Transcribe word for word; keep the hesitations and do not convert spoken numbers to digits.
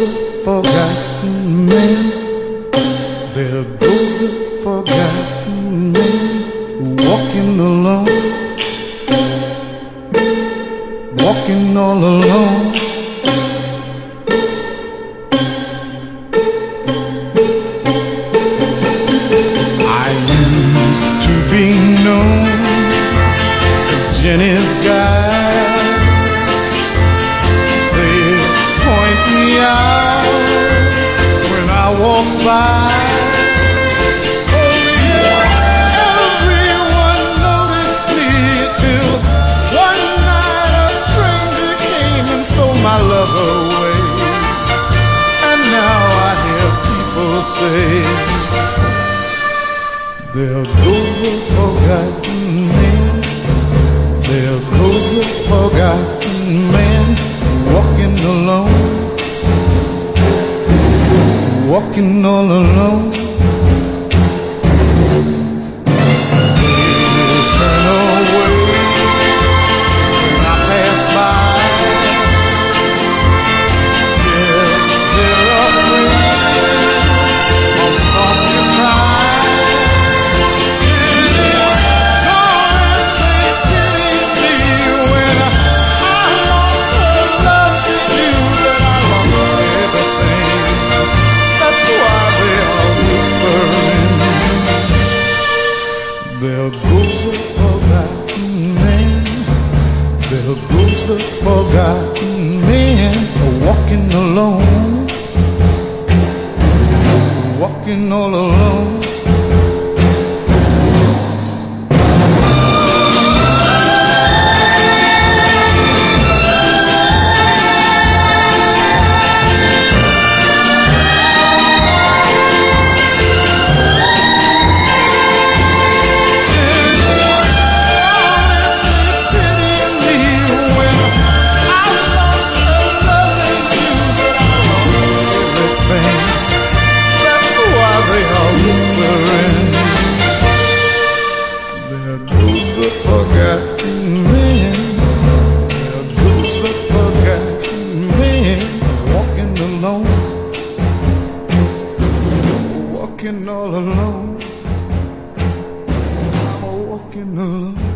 goes a forgotten man. There goes a forgotten man, walking alone, walking all alone. I used to be known as Jenny's guy. They'd point me out when I walk by. My love away, and now I hear people say, there goes a forgotten man, there goes a forgotten man, walking alone, walking all alone. They turn away when I pass by. There goes a forgotten man, there goes a forgotten man, walking alone, walking all alone. There goes a forgotten man, there goes a forgotten man, walking alone, walking all alone. I'm walking alone.